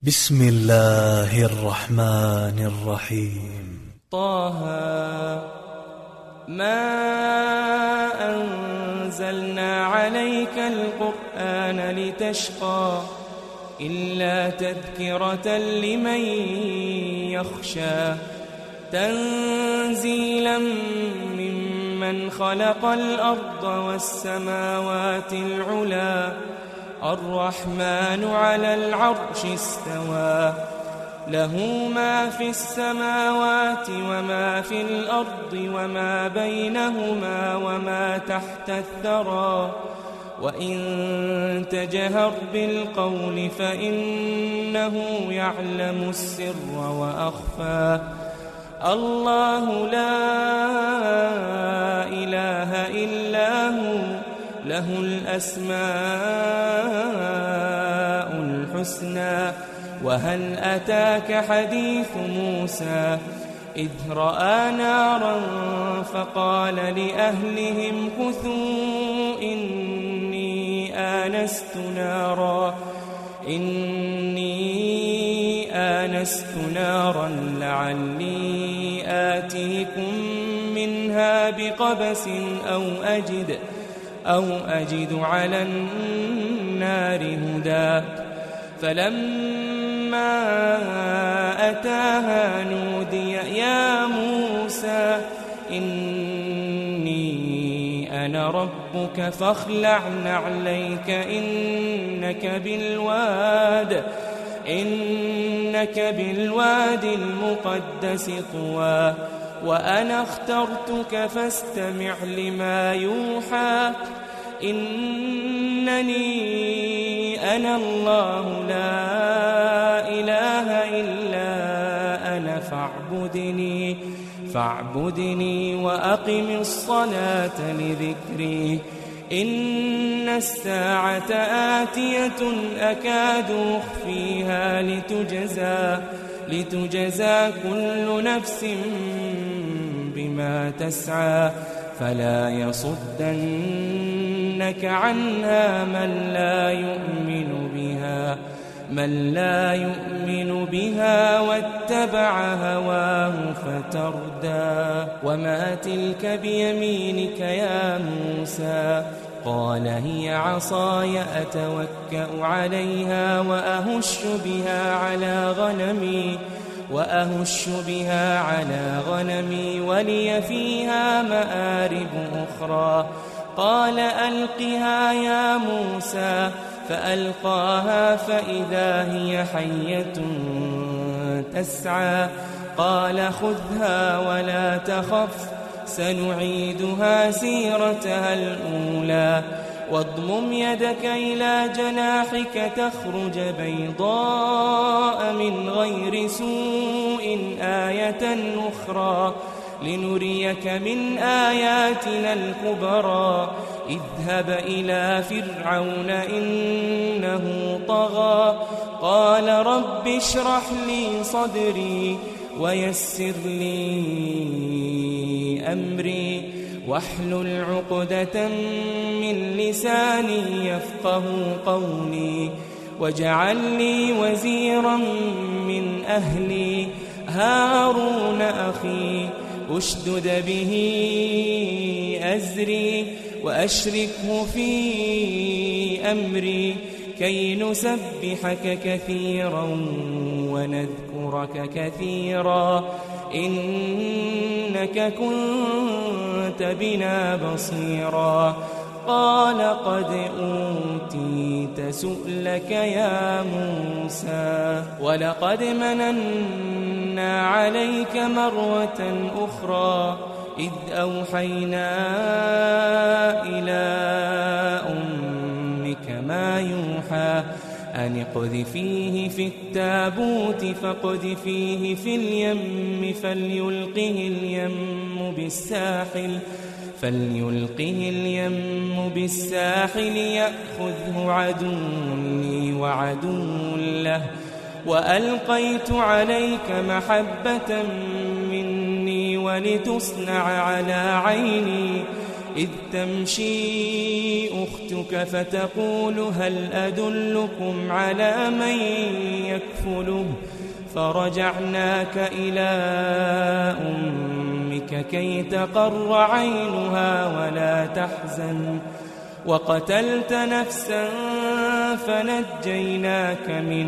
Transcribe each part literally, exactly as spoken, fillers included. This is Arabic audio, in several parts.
بسم الله الرحمن الرحيم. طه ما أنزلنا عليك القرآن لتشقى إلا تذكرة لمن يخشى تنزيلا ممن خلق الأرض والسماوات العلى الرحمن على العرش استوى له ما في السماوات وما في الأرض وما بينهما وما تحت الثرى وإن تجهر بالقول فإنه يعلم السر وأخفى الله لا إله إلا هو له الأسماء الحسنى وهل أتاك حديث موسى إذ رأى نارا فقال لأهلهم كثوا إني آنست نارا إني آنست نارا لعلي آتيكم منها بقبس أو أجد أو أجد على النار هدى فلما أتاها نودي يا موسى إني أنا ربك فاخلع نعليك إنك بالواد إنك بالواد المقدس طوى وأنا اخترتك فاستمع لما يوحى إنني أنا الله لا إله إلا أنا فاعبدني فاعبدني وأقم الصلاة لذكري إن الساعة آتية أكاد أخفيها لتجزى لتجزى كل نفس بما تسعى فلا يصدنك عنها من لا يؤمن بها من لا يؤمن بها واتبع هواه فتردى وما تلك بيمينك يا موسى قال هي عصاي أتوكأ عليها وأهش بها على غنمي وأهش بها على غنمي ولي فيها مآرب أخرى قال ألقها يا موسى فألقاها فإذا هي حية تسعى قال خذها ولا تخف سنعيدها سيرتها الأولى واضمم يدك إلى جناحك تخرج بيضاء من غير سوء آية أخرى لنريك من آياتنا الكبرى اذهب إلى فرعون إنه طغى قال رب اشرح لي صدري ويسر لي أمري واحلل عقدة من لساني يفقه قولي واجعل لي وزيرا من أهلي هارون أخي أشدد به أزري وأشركه في أمري كي نسبحك كثيرا ونذكرك كثيرا إنك كنت بنا بصيرا قال قد أوتيت سؤلك يا موسى ولقد مننا عليك مرة أخرى إذ أوحينا إلى أمك ما يوحى أن اقذفيه في التابوت فاقذفيه في اليم فليلقه اليم بالساحل فليلقه اليم بالساحل يأخذه عدو لي وعدو له وألقيت عليك محبة مني ولتصنع على عيني إذ تمشي أختك فتقول هل أدلكم على من يكفله فرجعناك إلى أمك كي تقر عينها ولا تحزن وقتلت نفسا فنجيناك من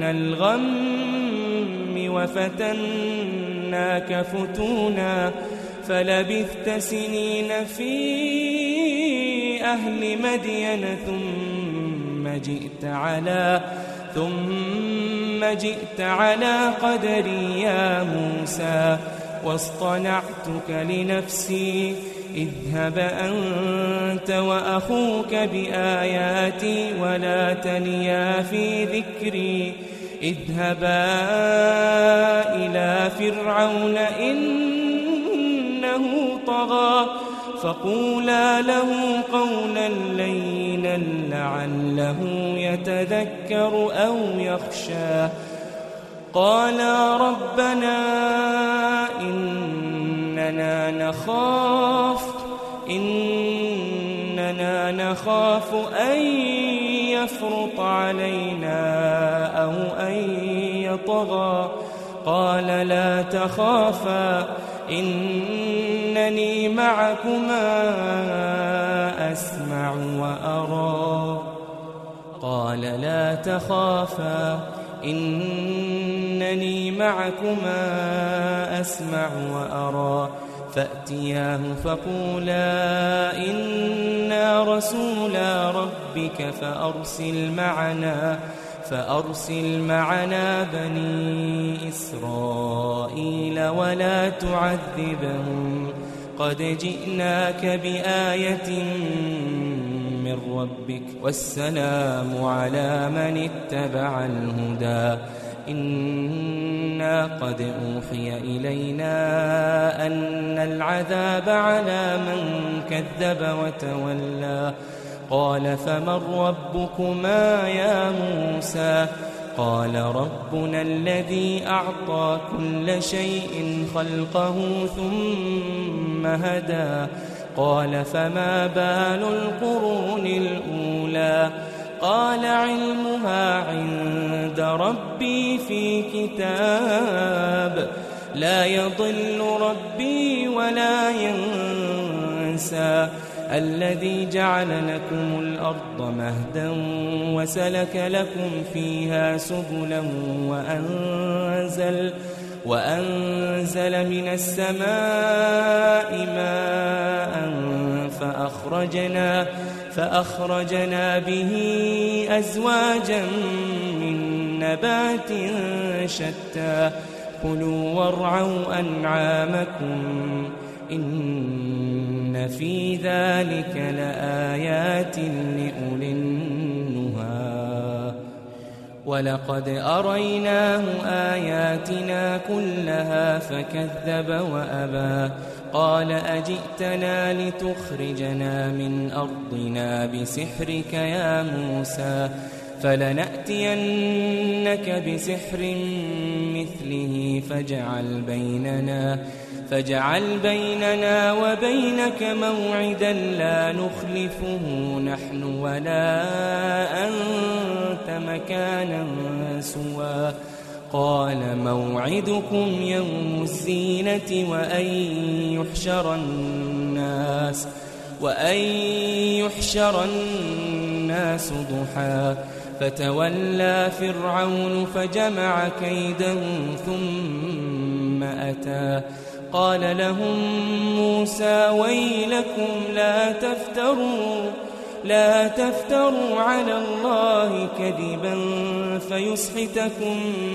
الغم وفتناك فتونا فلبثت سنين في أهل مدين ثم جئت على ثم جئت على قدري يا موسى واصطنعتك لنفسي اذهب أنت وأخوك بآياتي ولا تنيا في ذكري اذهبا إلى فرعون إنه طغى فقولا له قولا لينا لعله يتذكر أو يخشى قالا ربنا إننا نخاف إننا نخاف أن يفرط علينا أو أن يطغى قال لا تخافا إنني معكما أسمع وأرى قال لا تخافا إنني معكما أسمع وأرى فأتياه فقولا إنا رسولا ربك فأرسل معنا فأرسل معنا بني إسرائيل ولا تعذبهم قد جئناك بآية من ربك والسلام على من اتبع الهدى إنا قد أوحي إلينا أن العذاب على من كذب وتولى قال فمن ربكما يا موسى قال ربنا الذي أعطى كل شيء خلقه ثم هدى قال فما بال القرون الأولى قال علمها عند ربي في كتاب لا يضل ربي ولا ينسى الذي جعل لكم الأرض مهدا وسلك لكم فيها سبلا وأنزل, وأنزل من السماء ماء فأخرجنا, فأخرجنا به أزواجا من نبات شتى كلوا وارعوا أنعامكم إن في ذلك لآيات لأولي النهى ولقد أريناه آياتنا كلها فكذب وأبى قال أجئتنا لتخرجنا من أرضنا بسحرك يا موسى فلنأتينك بسحر مثله فاجعل بيننا فاجعل بيننا وبينك موعدا لا نخلفه نحن ولا أنت مكانا سوى قال موعدكم يوم الزينة وأن يحشر الناس وأن يحشر الناس ضحى فتولى فرعون فجمع كيده ثم أتى قال لهم موسى ويلكم لا تفتروا لا تفتروا على الله كذبا فيسحتكم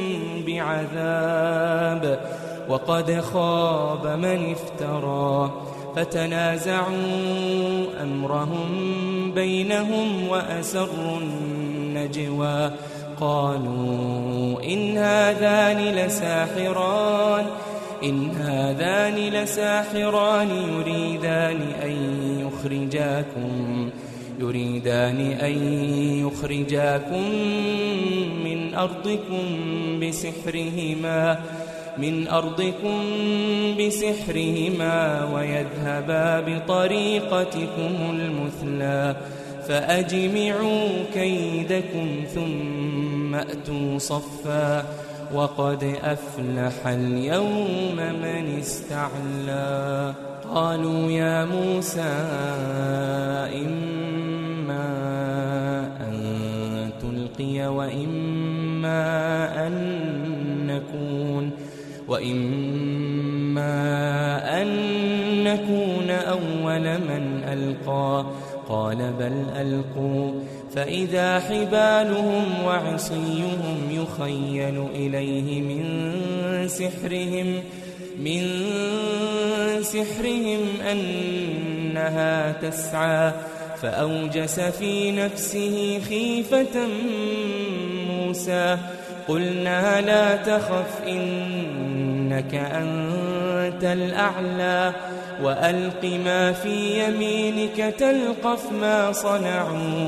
بعذاب وقد خاب من افترى فتنازعوا أمرهم بينهم وأسروا النجوى قالوا إن هذان لساحران إن هذان لساحران يريدان أن يخرجاكم يريدان أن يخرجاكم من أرضكم بسحرهما من أرضكم بسحرهما ويذهبا بطريقتكم المثلى فأجمعوا كيدكم ثم أتوا صفا وقد أفلح اليوم من استعلى. قالوا يا موسى إما أن تلقي وإما أن نكون وإما أن نكون أول من ألقى قال بل ألقوا فإذا حبالهم وعصيهم يخيل إليه من سحرهم من سحرهم أنها تسعى فأوجس في نفسه خيفة موسى قلنا لا تخف إنك أنت الأعلى وألق ما في يمينك تلقف ما صنعوا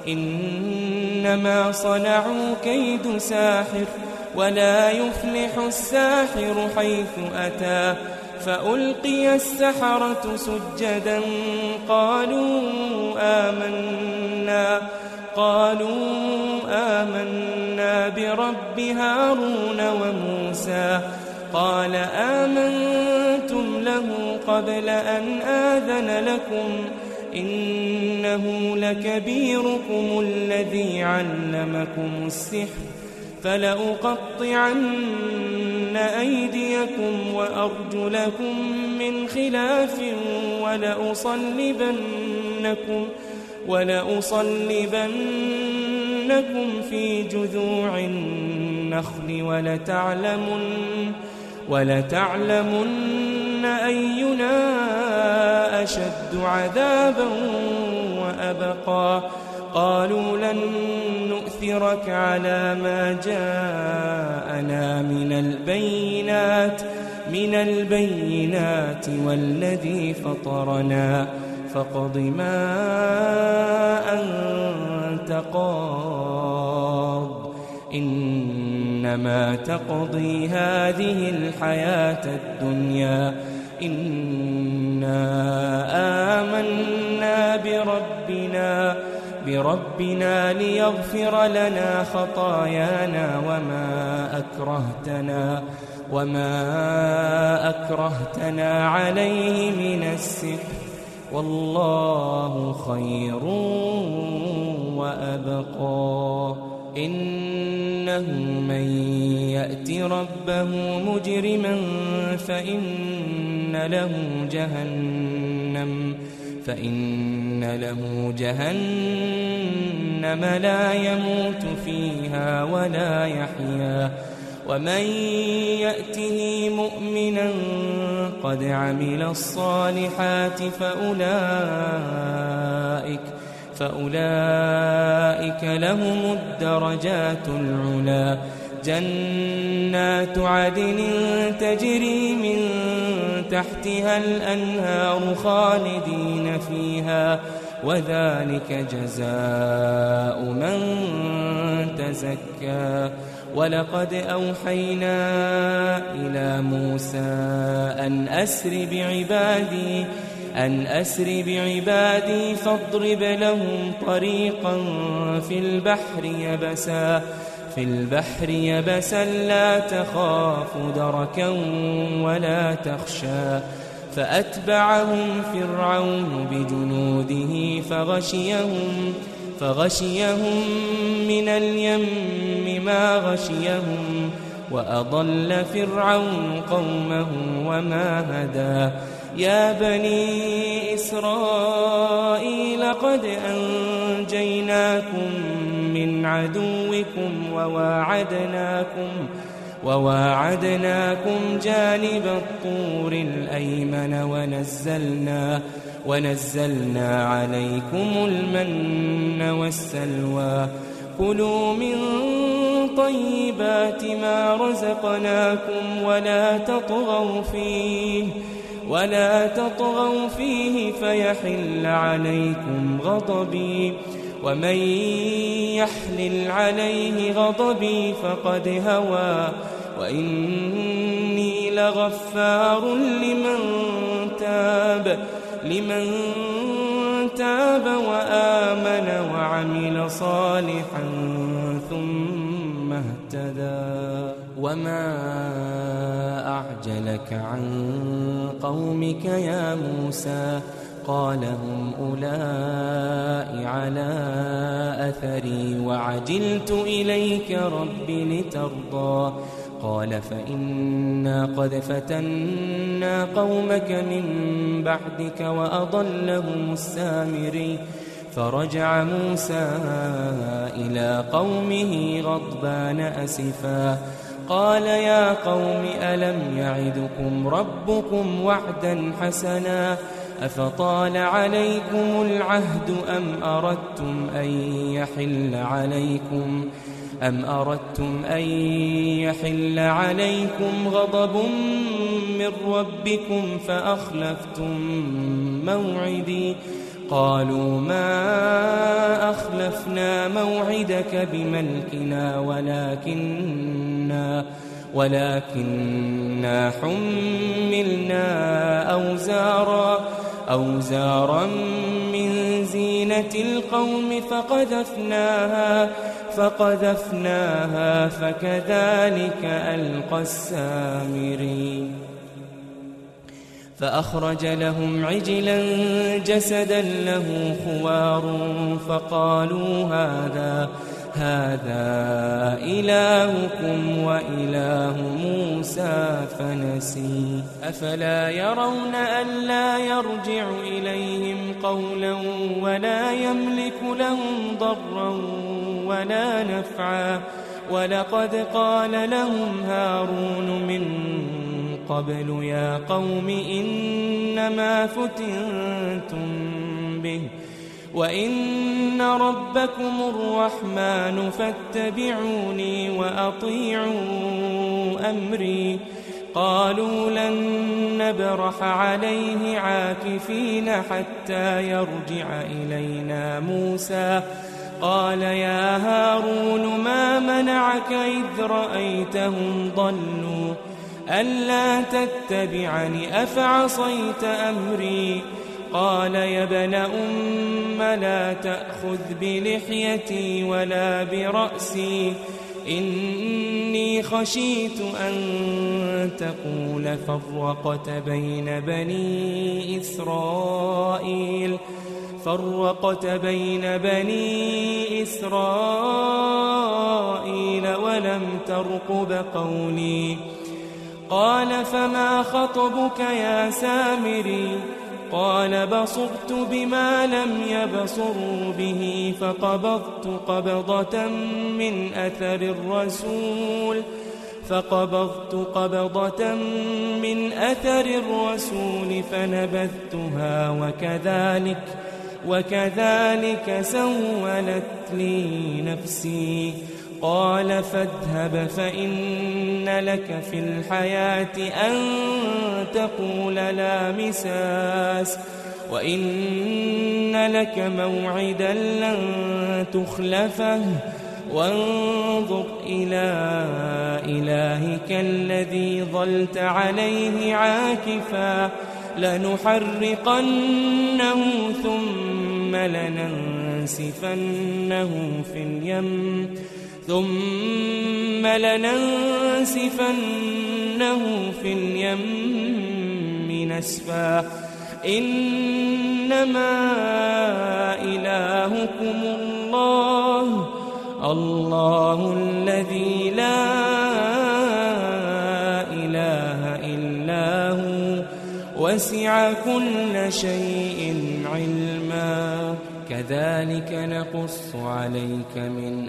إنما صنعوا كيد ساحر ولا يفلح الساحر حيث أتى فألقي السحرة سجدا قالوا آمنا قالوا آمنا برب هارون وموسى قال آمنتم له قبل أن آذن لكم إنه لكبيركم الذي علمكم السحر فلأقطعن أيديكم وأرجلكم من خلاف ولأصلبنكم ولأصلبنكم في جذوع النخل ولتعلمن ولتعلمن أينا أشد عذابا وأبقى قالوا لن نؤثرك على ما جاءنا من البينات من البينات والذي فطرنا فاقض ما أنت قاض إنما تقضي هذه الحياة الدنيا إنا آمنا بربنا بربنا ليغفر لنا خطايانا وما أكرهتنا وما أكرهتنا عليه من السحر والله خير وأبقى إنه من يأت ربه مجرما فإن له جهنم فإن له جهنم لا يموت فيها ولا يحيا ومن يأته مؤمنا قد عمل الصالحات فأولئك فأولئك لهم الدرجات العلا جنات عدن تجري من تحتها الأنهار خالدين فيها وذلك جزاء من تزكى ولقد أوحينا إلى موسى أن أسر بعبادي أن أسر بعبادي فاضرب لهم طريقا في البحر يبسا في البحر يبسا لا تخاف دركا ولا تخشى فأتبعهم فرعون بجنوده فغشيهم فغشيهم من اليم ما غشيهم وأضل فرعون قومه وما هدى يا بني إسرائيل قد أنجيناكم من عدوكم وواعدناكم وواعدناكم جانب الطور الأيمن ونزلنا ونزلنا عليكم المن والسلوى كلوا من طيبات ما رزقناكم ولا تطغوا فيه ولا تطغوا فيه فيحل عليكم غضبي ومن يحلل عليه غضبي فقد هوى وإني لغفار لمن تاب لمن تاب وآمن وعمل صالحا ثم اهتدى وما أعجلك عن قومك يا موسى قال هم أولئك على أثري وعجلت إليك رب لترضى قال فإنا قد فتنا قومك من بعدك وأضلهم السامري فرجع موسى إلى قومه غضبان أسفا قال يا قوم ألم يعدكم ربكم وعدا حسنا أفطال عليكم العهد أم أردتم أن يحل عليكم أم أردتم أن يحل عليكم غضب من ربكم فأخلفتم موعدي قالوا ما أخلفنا موعدك بملكنا ولكننا ولكننا حملنا أوزارا أوزارا من زينة القوم فقذفناها فقذفناها فكذلك ألقى السامري فأخرج لهم عجلا جسدا له خوار فقالوا هذا هذا إلهكم وإله موسى فنسي أفلا يرون ألا يرجع إليهم قولا ولا يملك لهم ضرا ولا نفعا ولقد قال لهم هارون من قبل يا قوم إنما فتنتم به وإن ربكم الرحمن فاتبعوني وأطيعوا أمري قالوا لن نبرح عليه عاكفين حتى يرجع إلينا موسى قال يا هارون ما منعك إذ رأيتهم ضلوا ألا تتبعني أفعصيت أمري قال يا ابن أم لا تأخذ بلحيتي ولا برأسي إني خشيت أن تقول فرقت بين بني إسرائيل فرقت بين بني إسرائيل ولم ترقب قولي قال فما خطبك يا سامري قال بصرت بما لم يبصروا به فقبضت قبضة من أثر الرسول فقبضت قبضة من أثر الرسول فنبذتها وكذلك وكذلك سولت لي نفسي قال فاذهب فإن لك في الحياة أن تقول لا مساس وإن لك موعدا لن تخلفه وانظر إلى إلهك الذي ظلت عليه عاكفا لنحرقنه ثم لننسفنه في اليم ثم لننسفنه في اليم نسفا إنما إلهكم الله الله الذي لا إله إلا هو وسع كل شيء علما كذلك نقص عليك من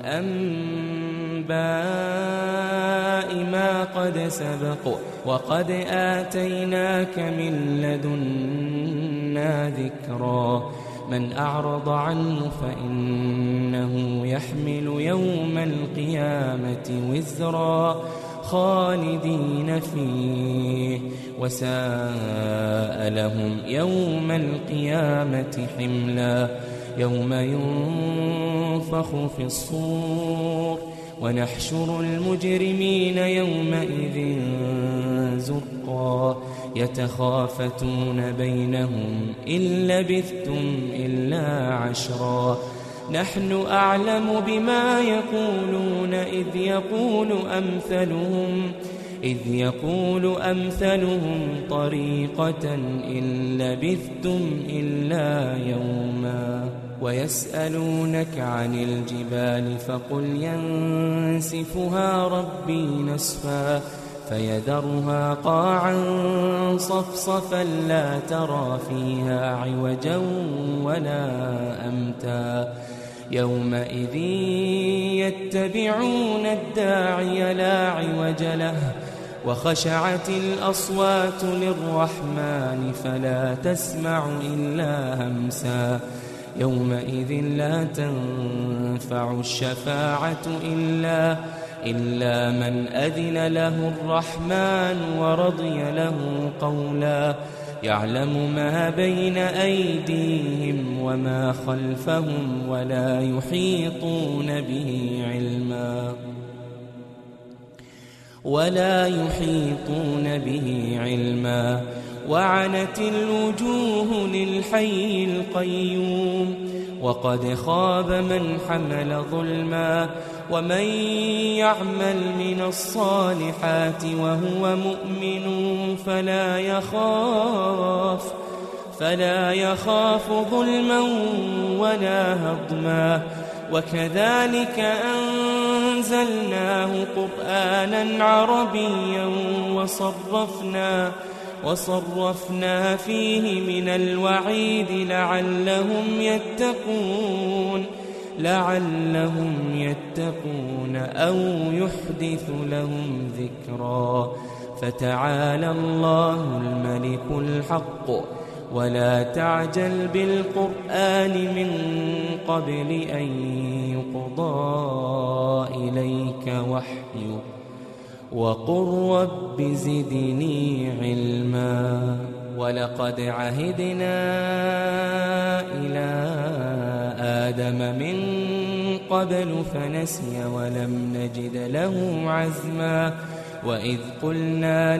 أنباء ما قد سبق وقد آتيناك من لدنا ذكرا من أعرض عنه فإنه يحمل يوم القيامة وزرا خالدين فيه وساء لهم يوم القيامة حملا يوم ينفخ في الصور ونحشر المجرمين يومئذ زرقا يتخافتون بينهم إن لبثتم إلا عشرا نحن أعلم بما يقولون إذ يقول أمثلهم إذ يقول أمثلهم طريقة إن لبثتم إلا يوما ويسألونك عن الجبال فقل ينسفها ربي نسفا فيذرها قاعا صفصفا لا ترى فيها عوجا ولا أمتا يومئذ يتبعون الداعي لا عوج له وخشعت الأصوات للرحمن فلا تسمع إلا همسا يومئذ لا تنفع الشفاعة إلا إلا من أذن له الرحمن ورضي له قولا يعلم ما بين أيديهم وما خلفهم ولا يحيطون به علما ولا يحيطون به علما وعنت الوجوه للحي القيوم وقد خاب من حمل ظلما ومن يعمل من الصالحات وهو مؤمن فلا يخاف فلا يخاف ظلما ولا هضما وكذلك أنزلناه قرآنا عربيا وصرفنا وصرفنا فيه من الوعيد لعلهم يتقون لعلهم يتقون أو يحدث لهم ذكرا فتعالى الله الملك الحق ولا تعجل بالقرآن من قبل أن يقضى إليك وحيه وقل رب زدني علما ولقد عهدنا إلى آدم من قبل فنسي ولم نجد له عزما وإذ قلنا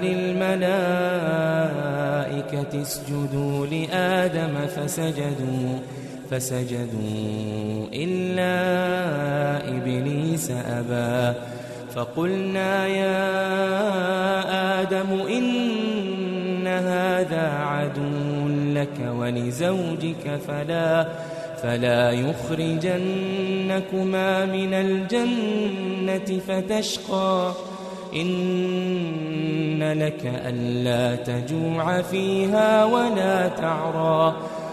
للملائكة اسجدوا لآدم فسجدوا فسجدوا إلا إبليس أبى فقلنا يا آدم إن هذا عدو لك ولزوجك فلا فلا يخرجنكما من الجنة فتشقى إن لك ألا تجوع فيها ولا تعرى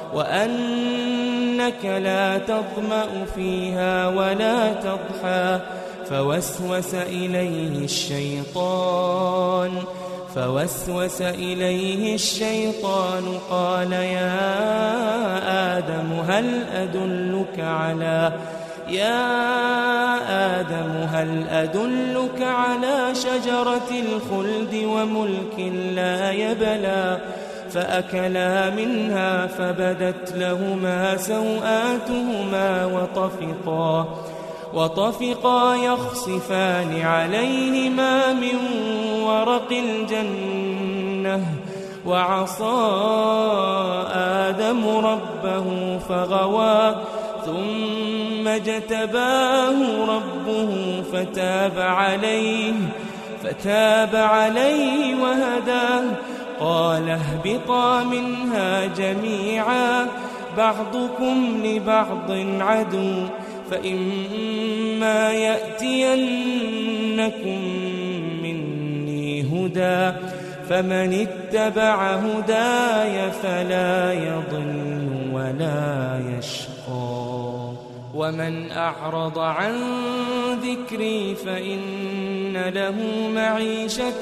وأنك لا تظمأ فيها ولا تضحى فوسوس إليه الشيطان فوسوس إليه الشيطان قال يا آدم هل أدلك على يا آدم هل أدلك على شجرة الخلد وملك لا يبلى فأكلا منها فبدت لهما سوآتهما وطفقا وطفقا يخصفان عليهما من ورق الجنة وعصى آدم ربه فغوى ثم اجتباه ربه فتاب عليه فتاب عليه وهداه قال اهبطا منها جميعا بعضكم لبعض عدو فإما يأتينكم مني هدى فمن اتبع هداي فلا يضل ولا يشقى ومن أعرض عن ذكري فإن له معيشة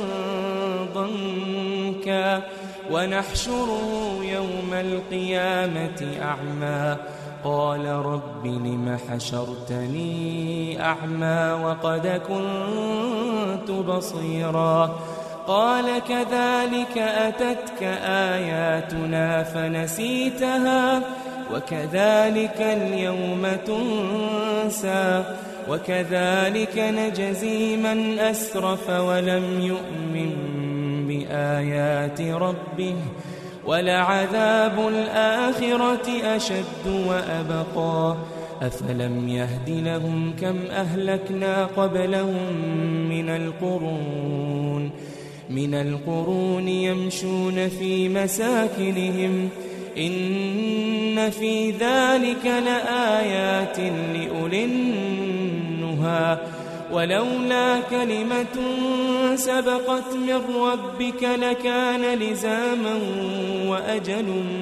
ضنكا ونحشره يوم القيامة أعمى قال رب لم حشرتني أعمى وقد كنت بصيرا قال كذلك أتتك آياتنا فنسيتها وكذلك اليوم تنسى وكذلك نجزي من أسرف ولم يؤمن بآيات ربه ولعذاب الآخرة أشد وأبقى أفلم يهد لهم كم أهلكنا قبلهم من القرون من القرون يمشون في مساكنهم إن في ذلك لآيات لأولي النهى ولولا كلمة سبقت من ربك لكان لزاما وأجل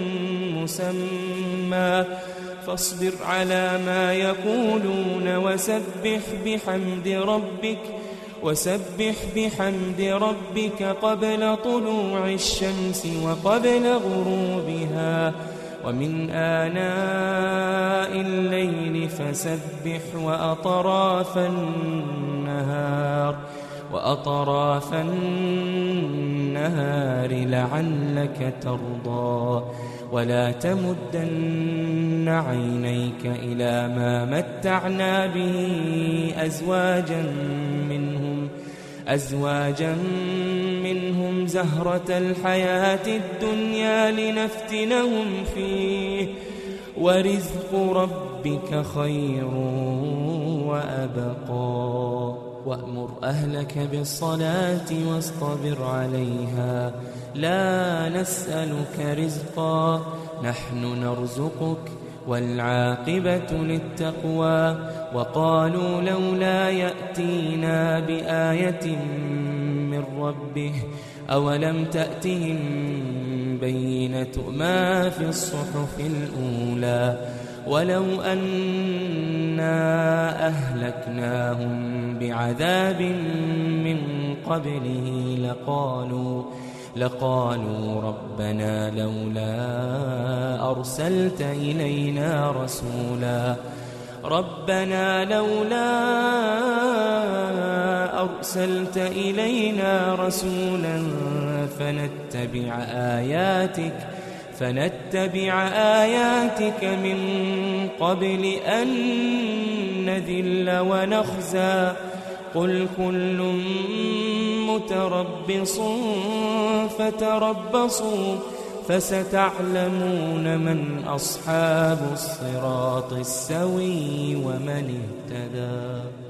مسمى فاصبر على ما يقولون وسبح بحمد ربك وسبح بحمد ربك قبل طلوع الشمس وقبل غروبها ومن آناء الليل فسبح وأطراف النهار وأطراف النهار لعلك ترضى ولا تمدن عينيك إلى ما متعنا به أزواجا منهم أزواجا منهم زهرة الحياة الدنيا لنفتنهم فيه ورزق ربك خير وأبقى وأمر أهلك بالصلاة واصطبر عليها لا نسألك رزقا نحن نرزقك والعاقبة للتقوى وقالوا لولا يأتينا بآية من ربه أولم تأتهم بينة ما في الصحف الأولى ولو أنا أهلكناهم بعذاب من قبله لقالوا لقالوا ربنا لولا أرسلت إلينا رسولا ربنا لولا أرسلت إلينا رسولا فنتبع آياتك فنتبع آياتك من قبل أن نذل ونخزى قل كل متربص فتربصوا فستعلمون من أصحاب الصراط السوي ومن اهتدى.